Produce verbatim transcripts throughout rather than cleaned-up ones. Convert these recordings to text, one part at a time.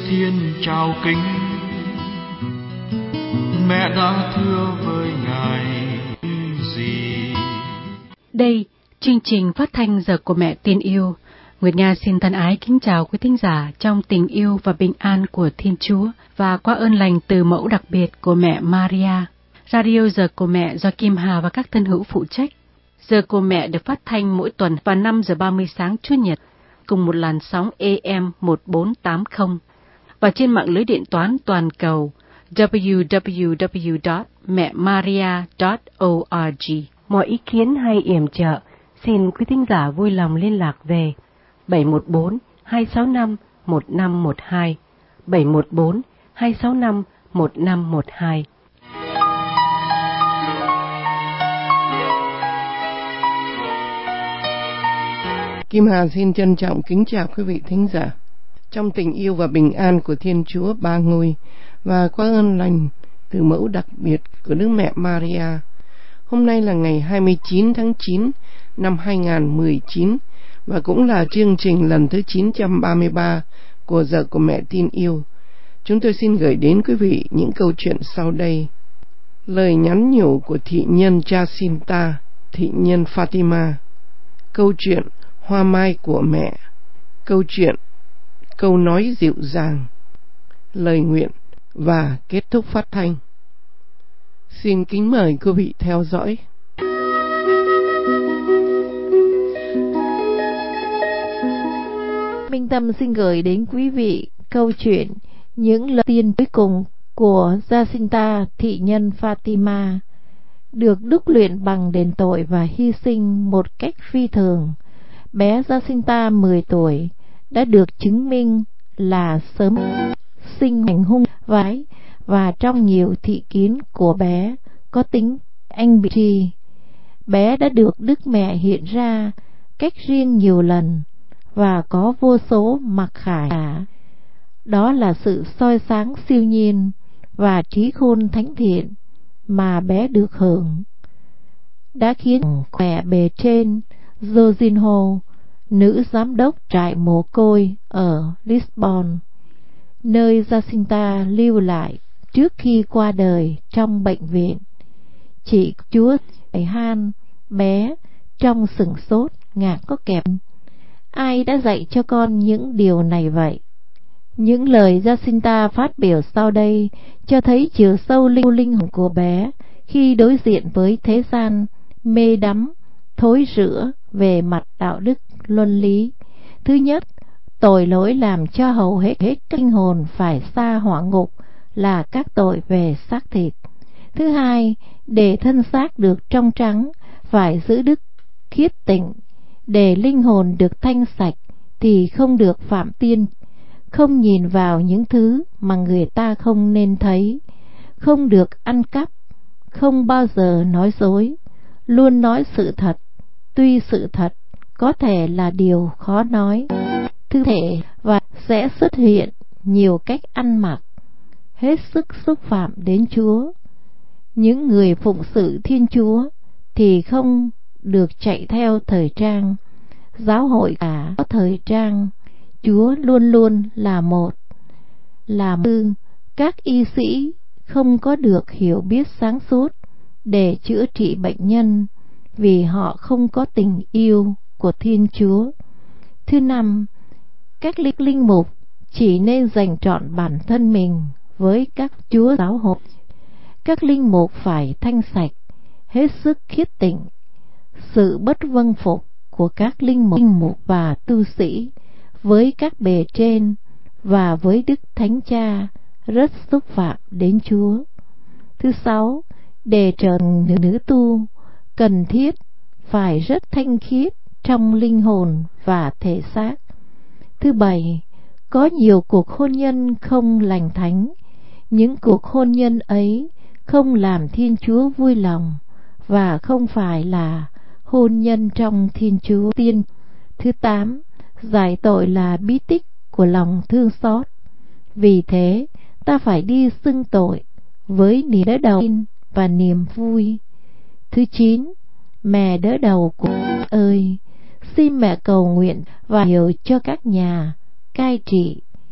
xin chào kính, mẹ đã thưa với ngài gì. Đây, chương trình phát thanh Giờ của Mẹ Tin Yêu. Nguyệt Nga xin thân ái kính chào quý thính giả trong tình yêu và bình an của Thiên Chúa và qua ơn lành từ mẫu đặc biệt của mẹ Maria. Radio Giờ của Mẹ do Kim Hà và các thân hữu phụ trách. Giờ của Mẹ được phát thanh mỗi tuần vào năm giờ ba mươi sáng Chủ nhật, cùng một làn sóng A M một bốn tám không và trên mạng lưới điện toán toàn cầu w w w chấm mẹ maria chấm org. Mọi ý kiến hay yểm trợ, xin quý thính giả vui lòng liên lạc về bảy một bốn hai sáu năm một năm một hai, bảy một bốn hai sáu năm một năm một hai. Kim Hà xin trân trọng kính chào quý vị thính giả. Trong tình yêu và bình an của Thiên Chúa Ba Ngôi và qua ơn lành từ mẫu đặc biệt của Đức Mẹ Maria, hôm nay là ngày hai mươi chín tháng chín năm hai nghìn không trăm mười chín và cũng là chương trình lần thứ chín trăm ba mươi ba của Giờ của Mẹ Tin Yêu. Chúng tôi xin gửi đến quý vị những câu chuyện sau đây. Lời nhắn nhủ của thị nhân Jacinta, thị nhân Fatima. Câu chuyện Hoa mai của mẹ. Câu chuyện Câu nói dịu dàng. Lời nguyện và kết thúc phát thanh. Xin kính mời quý vị theo dõi. Minh Tâm xin gửi đến quý vị câu chuyện Những lời tiên cuối cùng của Jacinta, thị nhân Fatima, được đúc luyện bằng đền tội và hy sinh một cách phi thường. Bé Jacinta mười tuổi đã được chứng minh là sớm sinh hành hung vái, và trong nhiều thị kiến của bé có tính anh bị tri. Bé đã được Đức Mẹ hiện ra cách riêng nhiều lần và có vô số mặc khải. Đó là sự soi sáng siêu nhiên và trí khôn thánh thiện mà bé được hưởng, đã khiến mẹ bề trên Jorginho, nữ giám đốc trại mồ côi ở Lisbon, nơi Jacinta lưu lại trước khi qua đời trong bệnh viện, chị Chúa Han bé trong sửng sốt ngạc có kẹp. Ai đã dạy cho con những điều này vậy? Những lời Jacinta phát biểu sau đây cho thấy chiều sâu linh linh hồn của bé khi đối diện với thế gian mê đắm, thối rữa về mặt đạo đức, luân lý. Thứ nhất, tội lỗi làm cho hầu hết hết linh hồn phải xa hỏa ngục là các tội về xác thịt. Thứ hai, để thân xác được trong trắng phải giữ đức khiết tịnh. Để linh hồn được thanh sạch thì không được phạm tiên, không nhìn vào những thứ mà người ta không nên thấy, không được ăn cắp, không bao giờ nói dối, luôn nói sự thật, tuy sự thật có thể là điều khó nói. Thứ thể và sẽ xuất hiện nhiều cách ăn mặc hết sức xúc phạm đến Chúa. Những người phụng sự Thiên Chúa thì không được chạy theo thời trang. Giáo hội cả có thời trang, Chúa luôn luôn là một. Làm tư, các y sĩ không có được hiểu biết sáng suốt để chữa trị bệnh nhân vì họ không có tình yêu của Thiên Chúa. Thứ năm, các linh linh mục chỉ nên dành trọn bản thân mình với các chúa giáo hội. Các linh mục phải thanh sạch, hết sức khiết tịnh. Sự bất vâng phục của các linh mục, linh mục và tu sĩ với các bề trên và với Đức Thánh Cha rất xúc phạm đến Chúa. Thứ sáu, để trở thành nữ tu cần thiết phải rất thanh khiết trong linh hồn và thể xác. Thứ bảy, có nhiều cuộc hôn nhân không lành thánh. Những cuộc hôn nhân ấy không làm Thiên Chúa vui lòng và không phải là hôn nhân trong Thiên Chúa tiên. Thứ tám, giải tội là bí tích của lòng thương xót. Vì thế, ta phải đi xưng tội với niềm đỡ đầu và niềm vui. Thứ chín, mẹ đỡ đầu của ơi, xin mẹ cầu nguyện và hiểu cho các nhà cai trị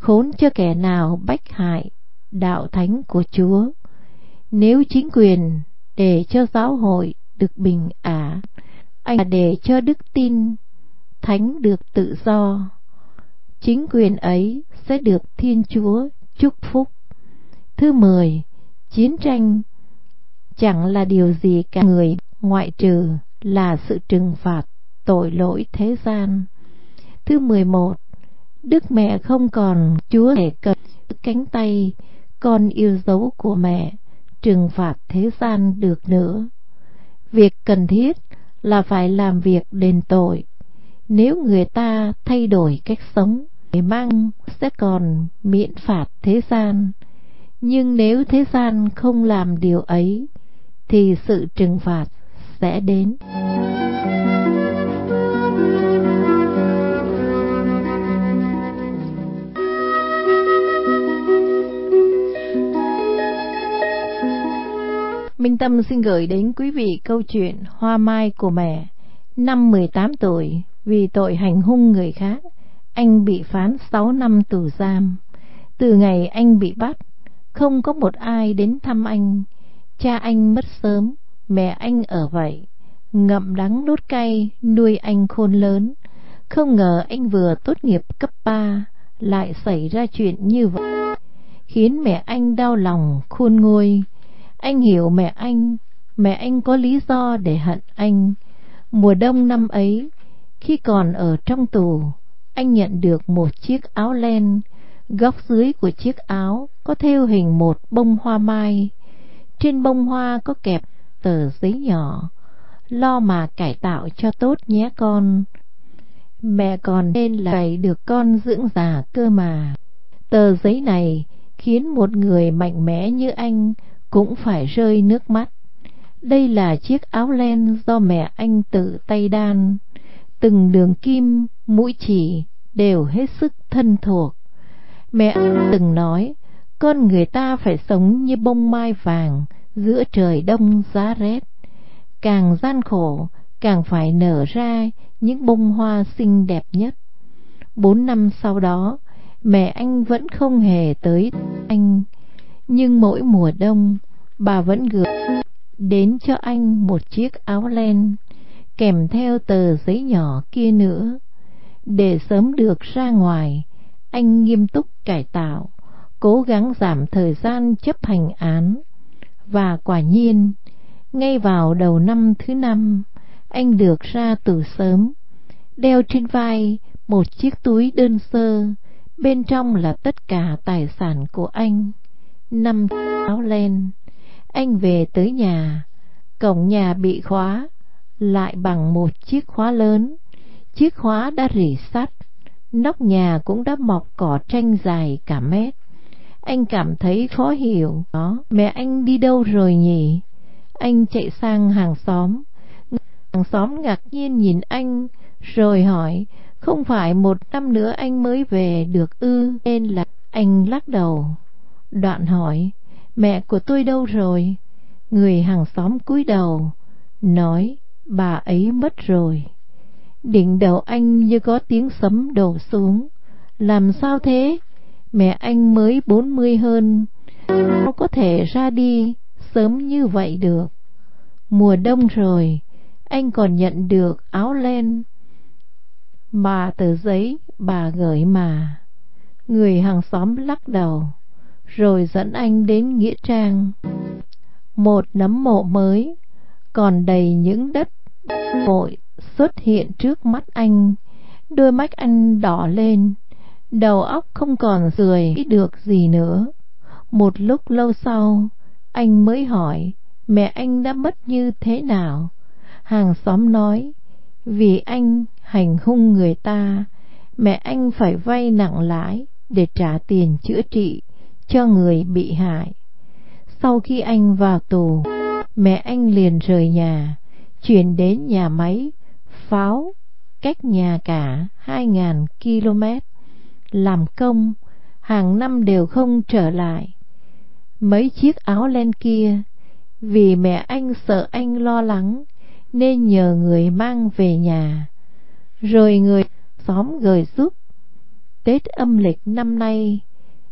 khốn cho kẻ nào bách hại đạo thánh của Chúa. Nếu chính quyền để cho giáo hội được bình ả, anh để cho đức tin thánh được tự do, chính quyền ấy sẽ được Thiên Chúa chúc phúc. Thứ mười, chiến tranh chẳng là điều gì cả người ngoại trừ là sự trừng phạt tội lỗi thế gian. Thứ mười một, Đức Mẹ không còn Chúa để cầm cánh tay con yêu dấu của mẹ trừng phạt thế gian được nữa. Việc cần thiết là phải làm việc đền tội. Nếu người ta thay đổi cách sống, người mang sẽ còn miễn phạt thế gian. Nhưng nếu thế gian không làm điều ấy, thì sự trừng phạt sẽ đến. Minh Tâm xin gửi đến quý vị câu chuyện Hoa mai của mẹ. Năm mười tám tuổi, vì tội hành hung người khác, anh bị phán sáu năm tù giam. Từ ngày anh bị bắt, không có một ai đến thăm anh. Cha anh mất sớm, mẹ anh ở vậy, ngậm đắng nuốt cay nuôi anh khôn lớn. Không ngờ anh vừa tốt nghiệp cấp ba lại xảy ra chuyện như vậy, khiến mẹ anh đau lòng khôn nguôi. Anh hiểu mẹ anh, mẹ anh có lý do để hận anh. Mùa đông năm ấy, khi còn ở trong tù, anh nhận được một chiếc áo len. Góc dưới của chiếc áo có thêu hình một bông hoa mai. Trên bông hoa có kẹp tờ giấy nhỏ: lo mà cải tạo cho tốt nhé con, mẹ còn nên là cày được con dưỡng già cơ mà. Tờ giấy này khiến một người mạnh mẽ như anh cũng phải rơi nước mắt. Đây là chiếc áo len do mẹ anh tự tay đan, từng đường kim, mũi chỉ đều hết sức thân thuộc. Mẹ anh từng nói, con người ta phải sống như bông mai vàng giữa trời đông giá rét. Càng gian khổ, càng phải nở ra những bông hoa xinh đẹp nhất. Bốn năm sau đó, mẹ anh vẫn không hề tới anh. Nhưng mỗi mùa đông, bà vẫn gửi đến cho anh một chiếc áo len, kèm theo tờ giấy nhỏ kia nữa. Để sớm được ra ngoài, anh nghiêm túc cải tạo, cố gắng giảm thời gian chấp hành án. Và quả nhiên, ngay vào đầu năm thứ năm, anh được ra tù sớm, đeo trên vai một chiếc túi đơn sơ, bên trong là tất cả tài sản của anh, năm áo len. Anh về tới nhà, cổng nhà bị khóa lại bằng một chiếc khóa lớn. Chiếc khóa đã rỉ sắt, nóc nhà cũng đã mọc cỏ tranh dài cả mét. Anh cảm thấy khó hiểu, đó, mẹ anh đi đâu rồi nhỉ? Anh chạy sang hàng xóm. Hàng xóm ngạc nhiên nhìn anh, rồi hỏi, không phải một năm nữa anh mới về được ư? Nên là anh lắc đầu. Đoạn hỏi, mẹ của tôi đâu rồi? Người hàng xóm cúi đầu, nói, bà ấy mất rồi. Đỉnh đầu anh như có tiếng sấm đổ xuống. Làm sao thế? Mẹ anh mới bốn mươi hơn, sao có thể ra đi sớm như vậy được? Mùa đông rồi, anh còn nhận được áo len mà tờ giấy bà gửi mà. Người hàng xóm lắc đầu, rồi dẫn anh đến nghĩa trang. Một nấm mộ mới, còn đầy những đất vội xuất hiện trước mắt anh. Đôi mắt anh đỏ lên, đầu óc không còn rười được gì nữa. Một lúc lâu sau, anh mới hỏi mẹ anh đã mất như thế nào. Hàng xóm nói, vì anh hành hung người ta, mẹ anh phải vay nặng lãi để trả tiền chữa trị cho người bị hại. Sau khi anh vào tù, mẹ anh liền rời nhà, chuyển đến nhà máy pháo cách nhà cả hai nghìn ki lô mét làm công, hàng năm đều không trở lại. Mấy chiếc áo len kia, vì mẹ anh sợ anh lo lắng nên nhờ người mang về nhà, rồi người xóm gửi giúp. Tết âm lịch năm nay,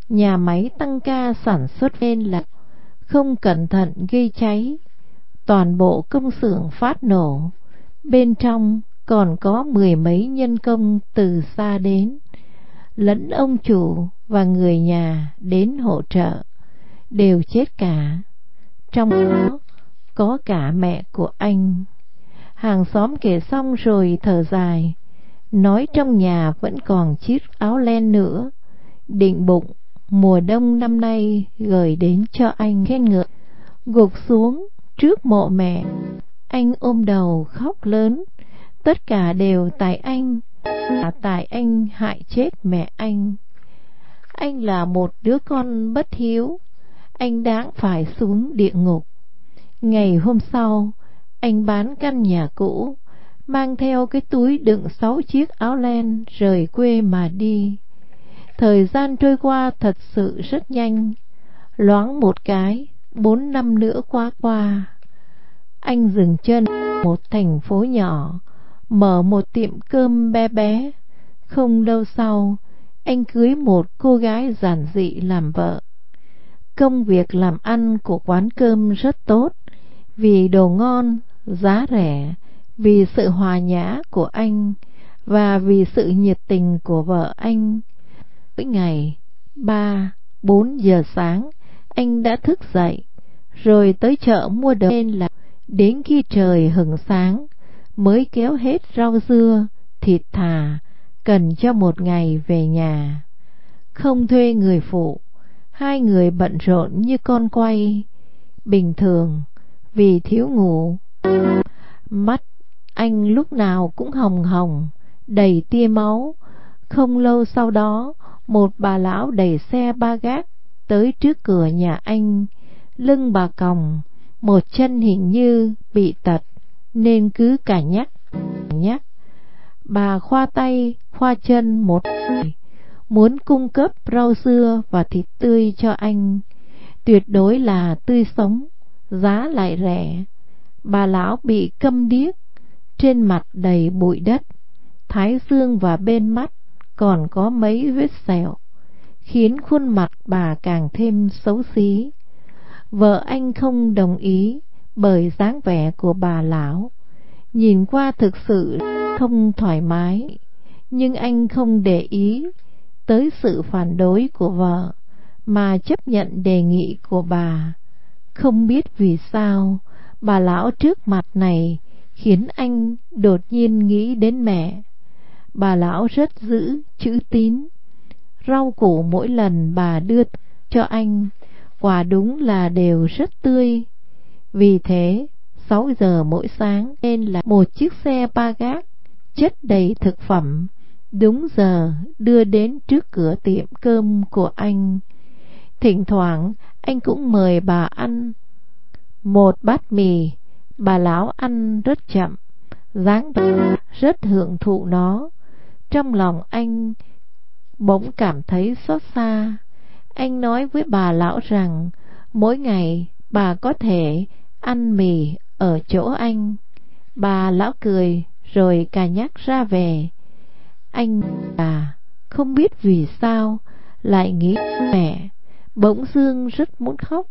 Nhà máy tăng ca sản xuất lên là không cẩn thận gây cháy, toàn bộ công xưởng phát nổ. Bên trong còn có mười mấy nhân công từ xa đến, lẫn ông chủ và người nhà đến hỗ trợ, đều chết cả. Trong đó có cả mẹ của anh. Hàng xóm kể xong rồi thở dài, nói trong nhà vẫn còn chiếc áo len nữa, định bụng mùa đông năm nay gửi đến cho anh khen ngợi. Gục xuống trước mộ mẹ, anh ôm đầu khóc lớn. Tất cả đều tại anh, là tại anh hại chết mẹ anh. Anh là một đứa con bất hiếu, anh đáng phải xuống địa ngục. Ngày hôm sau, anh bán căn nhà cũ, mang theo cái túi đựng sáu chiếc áo len rời quê mà đi. Thời gian trôi qua thật sự rất nhanh, loáng một cái, bốn năm nữa qua qua. Anh dừng chân một thành phố nhỏ, mở một tiệm cơm bé bé. Không lâu sau, anh cưới một cô gái giản dị làm vợ. Công việc làm ăn của quán cơm rất tốt, vì đồ ngon, giá rẻ, vì sự hòa nhã của anh, và vì sự nhiệt tình của vợ anh. Mỗi ngày, ba, bốn giờ sáng, anh đã thức dậy, rồi tới chợ mua đồ lên là đến khi trời hửng sáng mới kéo hết rau dưa, thịt thà cần cho một ngày về nhà. Không thuê người phụ, hai người bận rộn như con quay. Bình thường, vì thiếu ngủ, mắt anh lúc nào cũng hồng hồng, đầy tia máu. Không lâu sau đó, một bà lão đẩy xe ba gác tới trước cửa nhà anh. Lưng bà còng, một chân hình như bị tật, nên cứ cả nhắc nhắc. Bà khoa tay khoa chân một hồi, muốn cung cấp rau dưa và thịt tươi cho anh, tuyệt đối là tươi sống, giá lại rẻ. Bà lão bị câm điếc, trên mặt đầy bụi đất, thái dương và bên mắt còn có mấy vết sẹo, khiến khuôn mặt bà càng thêm xấu xí. Vợ anh không đồng ý bởi dáng vẻ của bà lão, nhìn qua thực sự không thoải mái. Nhưng anh không để ý tới sự phản đối của vợ, mà chấp nhận đề nghị của bà. Không biết vì sao, bà lão trước mặt này khiến anh đột nhiên nghĩ đến mẹ. Bà lão rất giữ chữ tín, rau củ mỗi lần bà đưa cho anh, quả đúng là đều rất tươi. Vì thế, sáu giờ mỗi sáng nên là một chiếc xe ba gác chất đầy thực phẩm, đúng giờ đưa đến trước cửa tiệm cơm của anh. Thỉnh thoảng anh cũng mời bà ăn một bát mì. Bà lão ăn rất chậm, dáng vẻ rất hưởng thụ nó. Trong lòng anh bỗng cảm thấy xót xa. Anh nói với bà lão rằng mỗi ngày bà có thể ăn mì ở chỗ anh. Bà lão cười rồi cà nhắc ra về. Anh bà không biết vì sao lại nghĩ mẹ, bỗng dưng rất muốn khóc.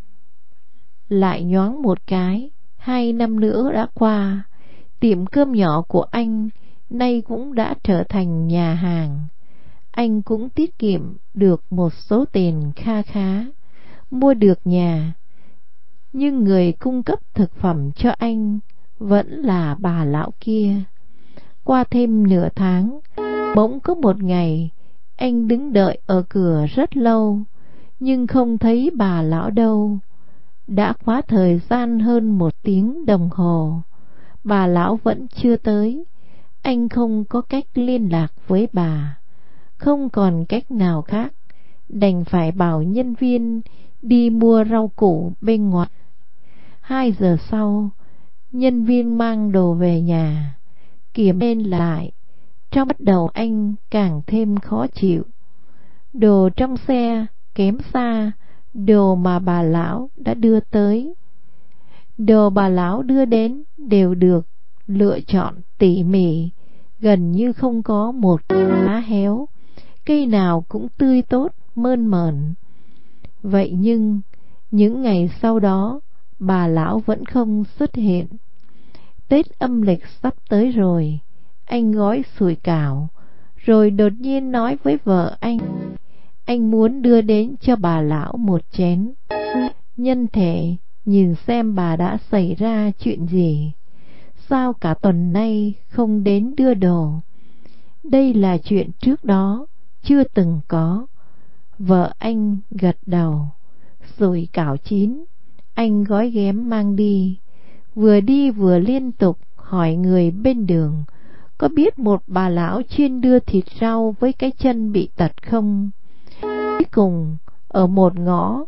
Lại nhoáng một cái, hai năm nữa đã qua, tiệm cơm nhỏ của anh nay cũng đã trở thành nhà hàng. Anh cũng tiết kiệm được một số tiền kha khá, mua được nhà. Nhưng người cung cấp thực phẩm cho anh vẫn là bà lão kia. Qua thêm nửa tháng, bỗng có một ngày, anh đứng đợi ở cửa rất lâu, nhưng không thấy bà lão đâu. Đã quá thời gian hơn một tiếng đồng hồ, bà lão vẫn chưa tới. Anh không có cách liên lạc với bà, không còn cách nào khác, đành phải bảo nhân viên đi mua rau củ bên ngoài. Hai giờ sau, nhân viên mang đồ về nhà, kiểm lên lại. Trong bắt đầu anh càng thêm khó chịu. Đồ trong xe kém xa đồ mà bà lão đã đưa tới. Đồ bà lão đưa đến đều được lựa chọn tỉ mỉ, gần như không có một lá héo, cây nào cũng tươi tốt mơn mởn. Vậy nhưng những ngày sau đó bà lão vẫn không xuất hiện. Tết âm lịch sắp tới rồi, anh gói sủi cảo, rồi đột nhiên nói với vợ anh, anh muốn đưa đến cho bà lão một chén, nhân thể nhìn xem bà đã xảy ra chuyện gì. Sao cả tuần nay không đến đưa đồ? Đây là chuyện trước đó chưa từng có. Vợ anh gật đầu. Sủi cảo chín, anh gói ghém mang đi. Vừa đi vừa liên tục hỏi người bên đường có biết một bà lão chuyên đưa thịt rau với cái chân bị tật không. Cuối cùng ở một ngõ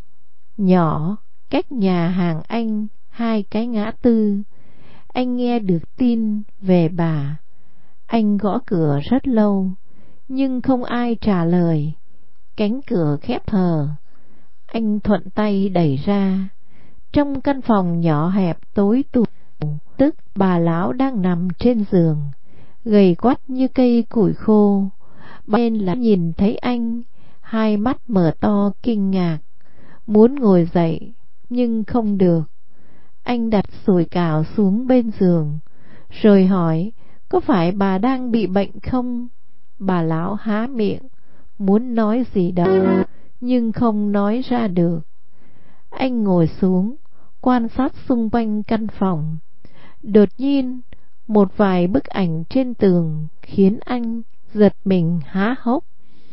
nhỏ cách nhà hàng anh hai cái ngã tư, anh nghe được tin về bà. Anh gõ cửa rất lâu nhưng không ai trả lời. Cánh cửa khép hờ. Anh thuận tay đẩy ra. Trong căn phòng nhỏ hẹp tối tù, tức bà lão đang nằm trên giường, gầy quắt như cây củi khô. Bên là nhìn thấy anh, hai mắt mở to kinh ngạc, muốn ngồi dậy nhưng không được. Anh đặt sủi cảo xuống bên giường, rồi hỏi có phải bà đang bị bệnh không? Bà lão há miệng, muốn nói gì đó, nhưng không nói ra được. Anh ngồi xuống, quan sát xung quanh căn phòng. Đột nhiên, một vài bức ảnh trên tường khiến anh giật mình há hốc.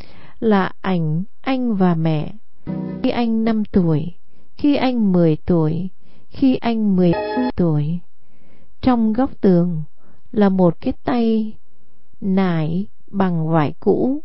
Là ảnh anh và mẹ. Khi anh năm tuổi, khi anh mười tuổi, khi anh mười tuổi. Trong góc tường là một cái tay nải bằng vải cũ.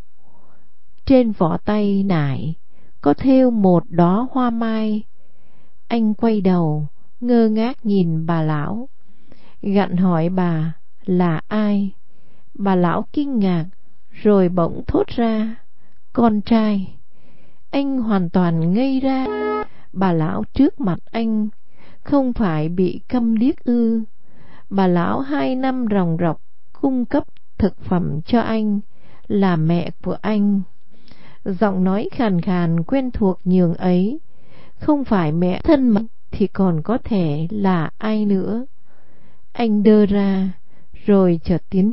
Trên vỏ tay nải có thêu một đóa hoa mai. Anh quay đầu, ngơ ngác nhìn bà lão, gặng hỏi bà là ai. Bà lão kinh ngạc, rồi bỗng thốt ra, con trai. Anh hoàn toàn ngây ra. Bà lão trước mặt anh không phải bị câm điếc ư? Bà lão hai năm ròng rọc cung cấp thực phẩm cho anh, là mẹ của anh. Giọng nói khàn khàn quen thuộc nhường ấy, không phải mẹ thân mật thì còn có thể là ai nữa. Anh đơ ra, rồi chợt tiến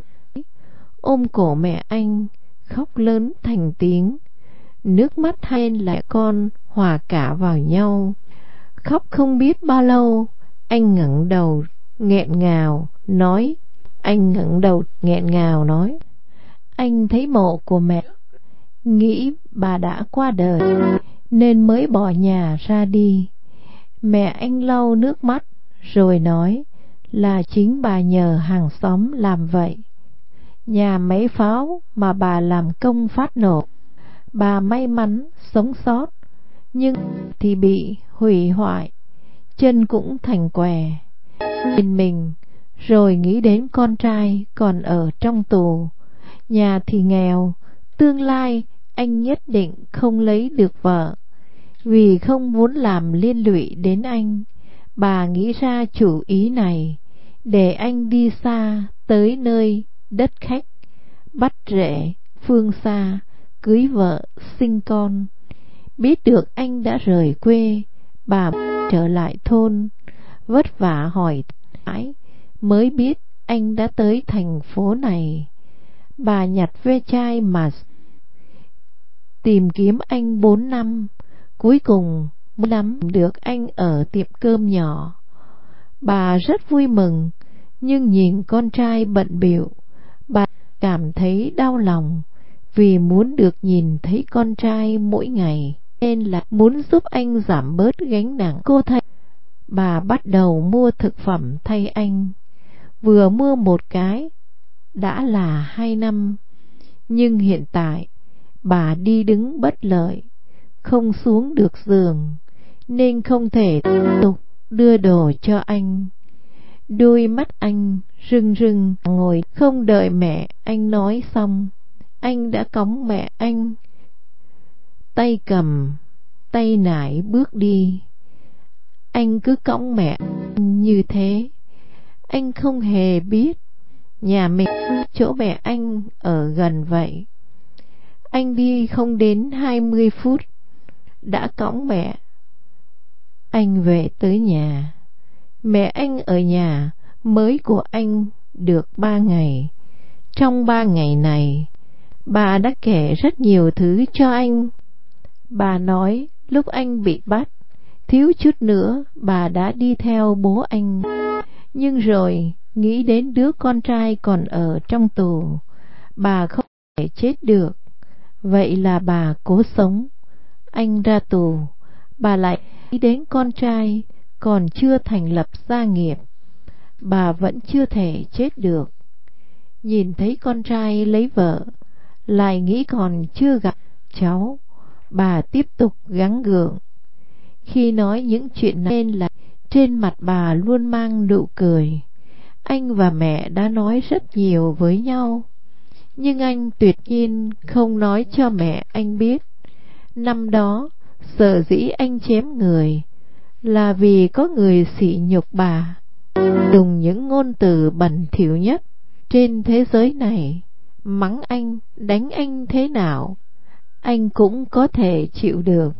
ôm cổ mẹ anh, khóc lớn thành tiếng. Nước mắt hai lại con hòa cả vào nhau. Khóc không biết bao lâu, anh ngẩng đầu nghẹn ngào nói, anh ngẩng đầu nghẹn ngào nói, anh thấy mộ của mẹ, nghĩ bà đã qua đời nên mới bỏ nhà ra đi. Mẹ anh lau nước mắt rồi nói là chính bà nhờ hàng xóm làm vậy. Nhà máy pháo mà bà làm công phát nổ, bà may mắn sống sót, nhưng thì bị hủy hoại, chân cũng thành què. Nhìn mình rồi nghĩ đến con trai còn ở trong tù, nhà thì nghèo, tương lai anh nhất định không lấy được vợ. Vì không muốn làm liên lụy đến anh, bà nghĩ ra chủ ý này, để anh đi xa tới nơi đất khách, bắt rễ phương xa, cưới vợ sinh con. Biết được anh đã rời quê, bà trở lại thôn, vất vả hỏi mãi mới biết anh đã tới thành phố này. Bà nhặt ve chai mà tìm kiếm anh bốn năm, cuối cùng mới nắm được anh ở tiệm cơm nhỏ. Bà rất vui mừng, nhưng nhìn con trai bận bịu, bà cảm thấy đau lòng, vì muốn được nhìn thấy con trai mỗi ngày, nên là muốn giúp anh giảm bớt gánh nặng. Cô thấy bà bắt đầu mua thực phẩm thay anh. Vừa mua một cái đã là hai năm, nhưng hiện tại bà đi đứng bất lợi, không xuống được giường, nên không thể tiếp tục đưa đồ cho anh. Đôi mắt anh rưng rưng ngồi, không đợi mẹ anh nói xong, anh đã cõng mẹ anh, tay cầm tay nải bước đi. Anh cứ cõng mẹ như thế. Anh không hề biết nhà mình chỗ mẹ anh ở gần vậy. Anh đi không đến hai mươi phút đã cõng mẹ anh về tới nhà. Mẹ anh ở nhà mới của anh được ba ngày. Trong ba ngày này, bà đã kể rất nhiều thứ cho anh. Bà nói lúc anh bị bắt, thiếu chút nữa bà đã đi theo bố anh. Nhưng rồi nghĩ đến đứa con trai còn ở trong tù, bà không thể chết được. Vậy là bà cố sống. Anh ra tù, bà lại nghĩ đến con trai còn chưa thành lập gia nghiệp. Bà vẫn chưa thể chết được. Nhìn thấy con trai lấy vợ, lại nghĩ còn chưa gặp cháu, bà tiếp tục gắng gượng. Khi nói những chuyện này nên là trên mặt bà luôn mang nụ cười. Anh và mẹ đã nói rất nhiều với nhau, nhưng anh tuyệt nhiên không nói cho mẹ anh biết. Năm đó, sở dĩ anh chém người là vì có người sỉ nhục bà, dùng những ngôn từ bẩn thỉu nhất trên thế giới này, mắng anh, đánh anh thế nào, anh cũng có thể chịu được.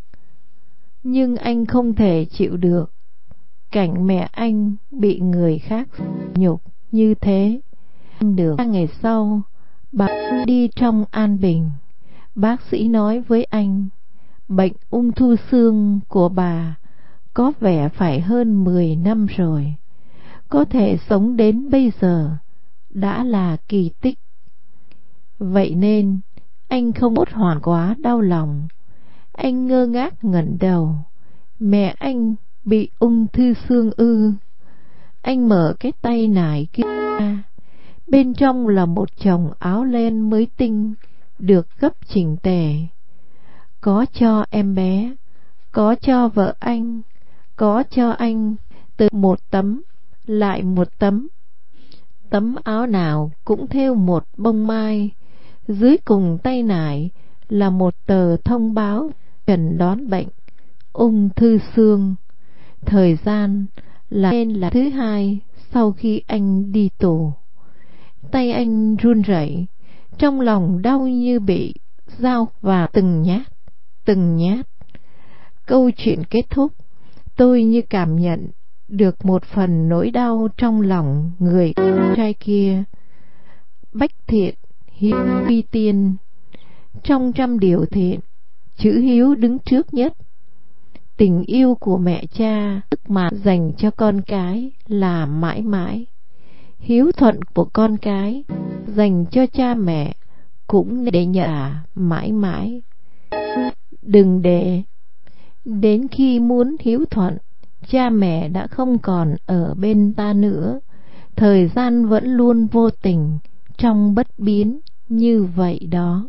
Nhưng anh không thể chịu được cảnh mẹ anh bị người khác nhục như thế. Được ba ngày sau, bà đi trong an bình. Bác sĩ nói với anh, bệnh ung thư xương của bà có vẻ phải hơn mười năm rồi. Có thể sống đến bây giờ đã là kỳ tích. Vậy nên anh không hốt hoảng quá đau lòng. Anh ngơ ngác ngẩng đầu. Mẹ anh bị ung thư xương ư? Anh mở cái tay nải kia ra. Bên trong là một chồng áo len mới tinh, được gấp chỉnh tề. Có cho em bé, có cho vợ anh, có cho anh, từ một tấm lại một tấm. Tấm áo nào cũng thêu một bông mai. Dưới cùng tay nải là một tờ thông báo chẩn đoán bệnh ung thư xương. Thời gian là nên là thứ hai sau khi anh đi tù. Tay anh run rẩy, trong lòng đau như bị dao vào từng nhát, từng nhát. Câu chuyện kết thúc, tôi như cảm nhận được một phần nỗi đau trong lòng người trai kia. Bách thiện, hiếu vi tiên. Trong trăm điều thiện, chữ hiếu đứng trước nhất. Tình yêu của mẹ cha tức mà dành cho con cái là mãi mãi. Hiếu thuận của con cái dành cho cha mẹ cũng để nhận mãi mãi. Đừng để đến khi muốn hiếu thuận, cha mẹ đã không còn ở bên ta nữa. Thời gian vẫn luôn vô tình trong bất biến như vậy đó.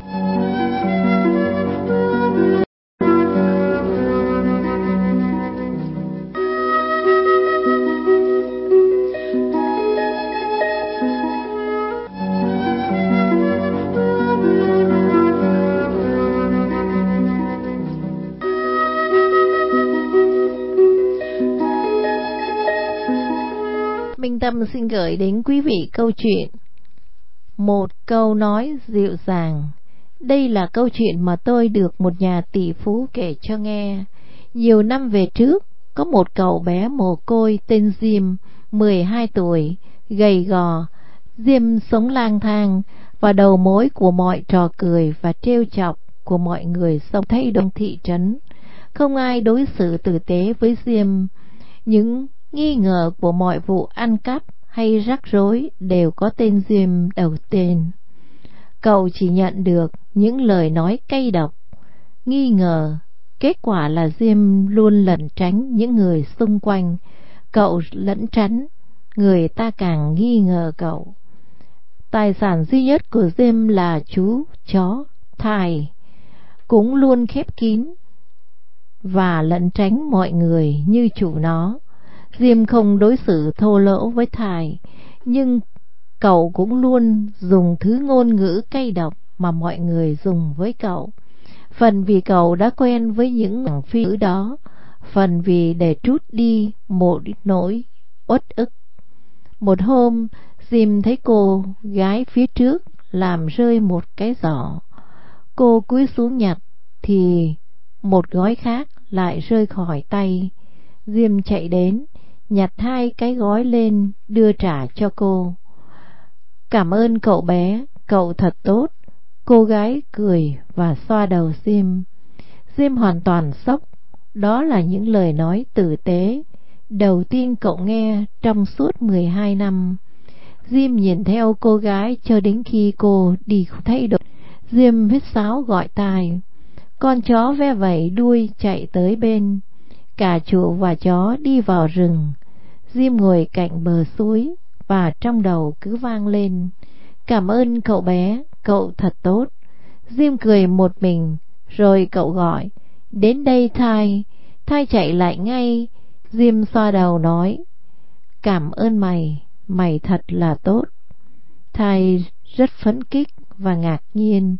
Minh Tâm xin gửi đến quý vị câu chuyện Một câu nói dịu dàng. Đây là câu chuyện mà tôi được một nhà tỷ phú kể cho nghe. Nhiều năm về trước, có một cậu bé mồ côi tên Diêm, mười hai tuổi, gầy gò. Diêm sống lang thang và đầu mối của mọi trò cười và trêu chọc của mọi người sống thay đông thị trấn. Không ai đối xử tử tế với Diêm. Những nghi ngờ của mọi vụ ăn cắp hay rắc rối đều có tên Diêm đầu tên. Cậu chỉ nhận được những lời nói cay độc, nghi ngờ. Kết quả là Diêm luôn lẩn tránh những người xung quanh. Cậu lẩn tránh, người ta càng nghi ngờ cậu. Tài sản duy nhất của Diêm là chú chó Thài, cũng luôn khép kín và lẩn tránh mọi người như chủ nó. Diêm không đối xử thô lỗ với Thài, nhưng cậu cũng luôn dùng thứ ngôn ngữ cay độc mà mọi người dùng với cậu. Phần vì cậu đã quen với những phi ngữ đó, phần vì để trút đi một nỗi uất ức. Một hôm, Diêm thấy cô gái phía trước làm rơi một cái giỏ. Cô cúi xuống nhặt thì một gói khác lại rơi khỏi tay. Diêm chạy đến, nhặt hai cái gói lên đưa trả cho cô. Cảm ơn cậu bé, cậu thật tốt. Cô gái cười và xoa đầu Diêm. Diêm hoàn toàn sốc. Đó là những lời nói tử tế đầu tiên cậu nghe trong suốt mười hai năm. Diêm nhìn theo cô gái cho đến khi cô đi thay đổi. Diêm huýt sáo gọi tai. Con chó ve vẩy đuôi chạy tới bên. Cả chủ và chó đi vào rừng. Diêm ngồi cạnh bờ suối và trong đầu cứ vang lên: cảm ơn cậu bé, cậu thật tốt. Diêm cười một mình, rồi cậu gọi: đến đây Thai. Thai chạy lại ngay. Diêm xoa đầu nói: cảm ơn mày, mày thật là tốt. Thai rất phấn khích và ngạc nhiên.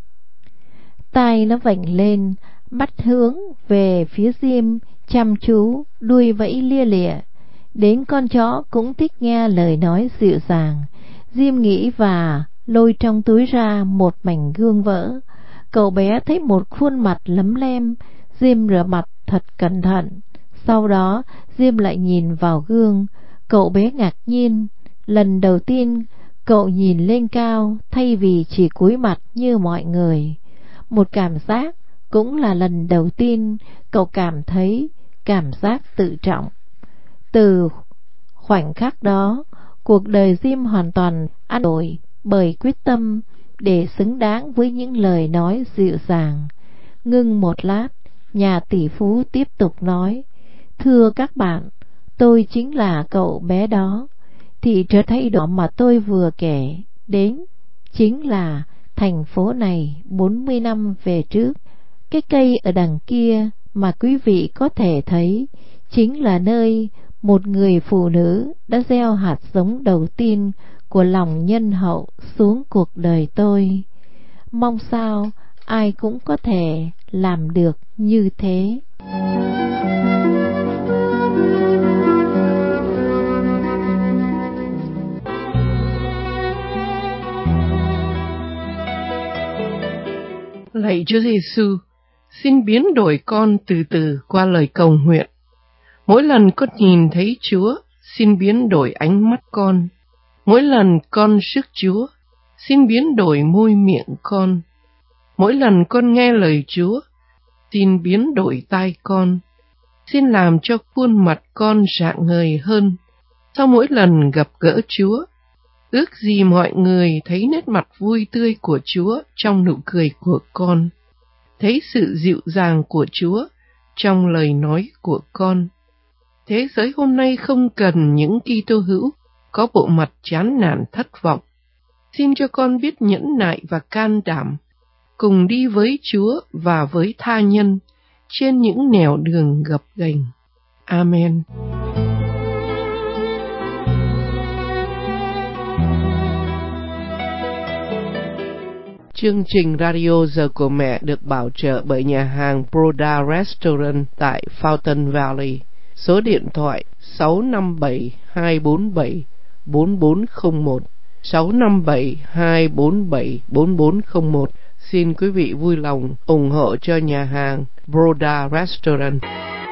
Tai nó vểnh lên, mắt hướng về phía Diêm chăm chú, đuôi vẫy lia lịa. Đến con chó cũng thích nghe lời nói dịu dàng. Diêm nghĩ và lôi trong túi ra một mảnh gương vỡ. Cậu bé thấy một khuôn mặt lấm lem. Diêm rửa mặt thật cẩn thận. Sau đó Diêm lại nhìn vào gương. Cậu bé ngạc nhiên. Lần đầu tiên cậu nhìn lên cao thay vì chỉ cúi mặt như mọi người. Một cảm giác, cũng là lần đầu tiên cậu cảm thấy cảm giác tự trọng. Từ khoảnh khắc đó, cuộc đời Diêm hoàn toàn ăn đổi bởi quyết tâm để xứng đáng với những lời nói dịu dàng. Ngưng một lát, nhà tỷ phú tiếp tục nói: thưa các bạn, tôi chính là cậu bé đó. Thị trấn thay đổi mà tôi vừa kể đến chính là thành phố này bốn mươi năm về trước. Cái cây ở đằng kia mà quý vị có thể thấy chính là nơi một người phụ nữ đã gieo hạt giống đầu tiên của lòng nhân hậu xuống cuộc đời tôi. Mong sao ai cũng có thể làm được như thế. Lạy Chúa Giêsu, xin biến đổi con từ từ qua lời cầu nguyện. Mỗi lần con nhìn thấy Chúa, xin biến đổi ánh mắt con. Mỗi lần con rước Chúa, xin biến đổi môi miệng con. Mỗi lần con nghe lời Chúa, xin biến đổi tai con. Xin làm cho khuôn mặt con rạng ngời hơn. Sau mỗi lần gặp gỡ Chúa, ước gì mọi người thấy nét mặt vui tươi của Chúa trong nụ cười của con, thấy sự dịu dàng của Chúa trong lời nói của con. Thế giới hôm nay không cần những Kitô hữu có bộ mặt chán nản thất vọng. Xin cho con biết nhẫn nại và can đảm, cùng đi với Chúa và với tha nhân trên những nẻo đường gập ghềnh. Amen. Chương trình Radio Giờ của Mẹ được bảo trợ bởi nhà hàng Broda Restaurant tại Fountain Valley. Số điện thoại sáu năm bảy hai bốn bảy bốn bốn không một, sáu năm bảy hai bốn bảy bốn bốn không một. Xin quý vị vui lòng ủng hộ cho nhà hàng Broda Restaurant.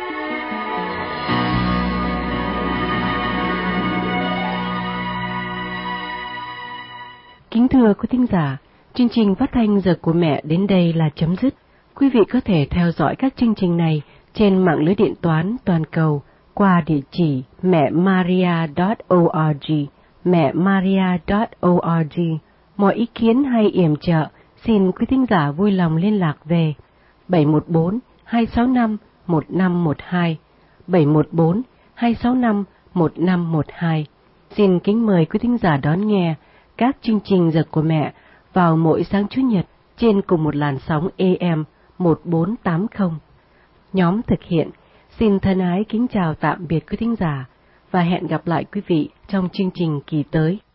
Kính thưa quý thính giả, chương trình phát thanh Giờ của Mẹ đến đây là chấm dứt. Quý vị có thể theo dõi các chương trình này trên mạng lưới điện toán toàn cầu qua địa chỉ mẹ maria chấm org, mẹ maria chấm org. Mọi ý kiến hay yểm trợ, xin quý thính giả vui lòng liên lạc về bảy một bốn hai sáu năm một năm một hai, bảy một bốn hai sáu năm một năm một hai. Xin kính mời quý thính giả đón nghe các chương trình Giờ của Mẹ vào mỗi sáng Chủ nhật trên cùng một làn sóng A M một bốn tám không. Nhóm thực hiện xin thân ái kính chào tạm biệt quý thính giả và hẹn gặp lại quý vị trong chương trình kỳ tới.